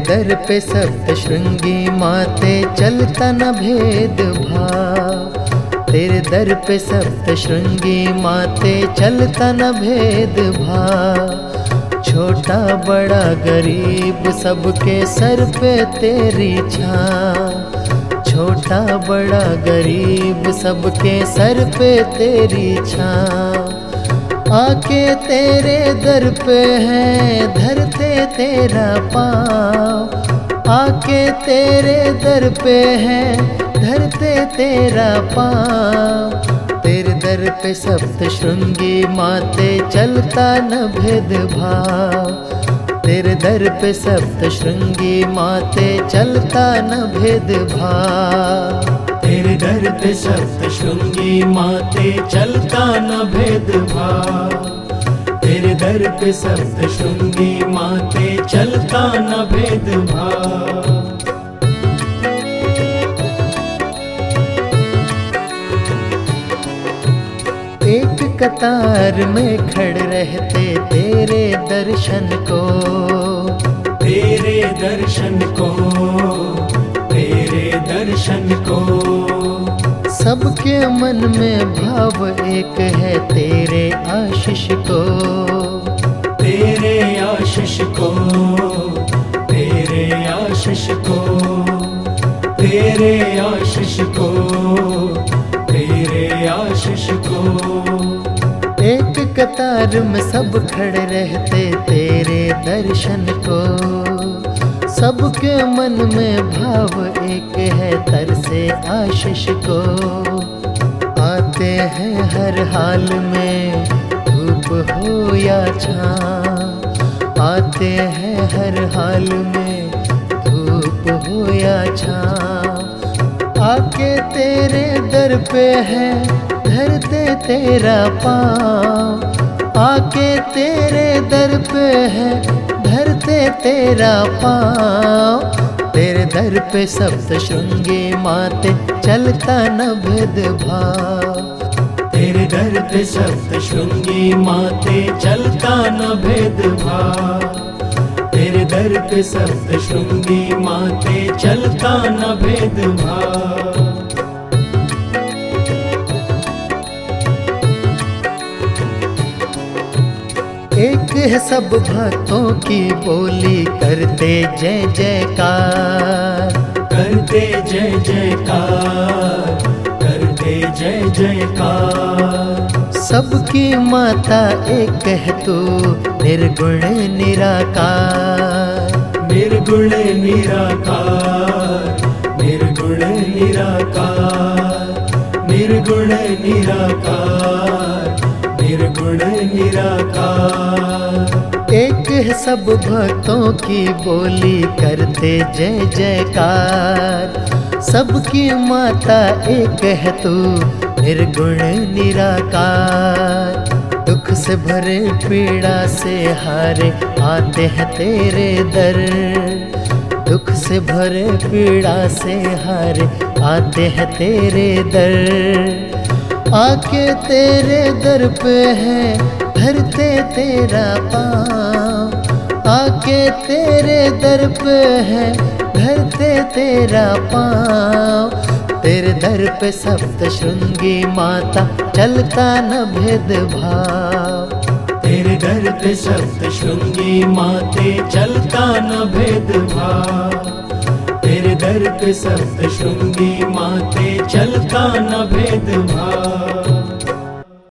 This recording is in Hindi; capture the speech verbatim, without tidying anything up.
दर पे सप्त श्रृंगी माते चलता न भेद भाव। तेरे दर पे सप्त श्रृंगी माते चलता न भेद भाव। छोटा बड़ा गरीब सबके सर पे तेरी छाँव। छोटा बड़ा गरीब सबके सर पे तेरी छाँव। आके तेरे दर पे है धरते तेरा पाँव। आके तेरे दर पे है धरते तेरा पाँव। तेरे दर पे सप्त श्रृंगी माते चलता न भेद भाव। तेरे दर पे सप्त श्रृंगी माते चलता न भेद भाव। तेरे दर पे सप्त श्रृंगी माते चलता न भेद भाव। तेरे दर पे सप्त श्रृंगी माते चलता न भेद भाव। एक कतार में खड़े रहते तेरे दर्शन को। तेरे दर्शन को तेरे दर्शन को। सबके मन में भाव एक है तेरे आशीष को। तेरे आशीष को तेरे आशीष को तेरे आशीष को तेरे आशीष को। एक कतार में सब खड़े रहते तेरे दर्शन को। सबके मन में भाव एक है तरसे आशीष को। आते हैं हर हाल में धूप हो या छाँव। आते हैं हर हाल में धूप हो या छाँव। आके तेरे दर पे है धरते तेरा पाँव। आके तेरे दर पे है धरते तेरा पाँव। तेरे दर पे सप्त श्रृंगी माते चलता न भेद भाव। तेरे दर पे सप्त श्रृंगी माते चलता न भेद भाव। तेरे दर पे सप्त श्रृंगी माते चलता न भेद भाव। एक है सब भक्तों की बोली करते जय जयकार। करते जय जयकार करते जय जयकार। सबकी माता एक है तू निर्गुण निराकार। निर्गुण निराकार निर्गुण निराकार निर्गुण निराकार निर्गुण निराकार। एक है सब भक्तों की बोली करते जय जयकार। सबकी माता एक है तू निर्गुण निराकार। दुख से भरे पीड़ा से हारे आते हैं तेरे दर। दुख से भरे पीड़ा से हारे आते हैं तेरे दर। आके तेरे दर पे है धरते तेरा पाँव। आके तेरे दर पे है धरते तेरा पाँव। तेरे दर पे सप्त श्रृंगी माता चलता न भेद भाव। तेरे दर पे सप्त श्रृंगी माते चलता न भेद भाव। तेरे दर पे सप्त श्रृंगी माते चलता न भेद भाव।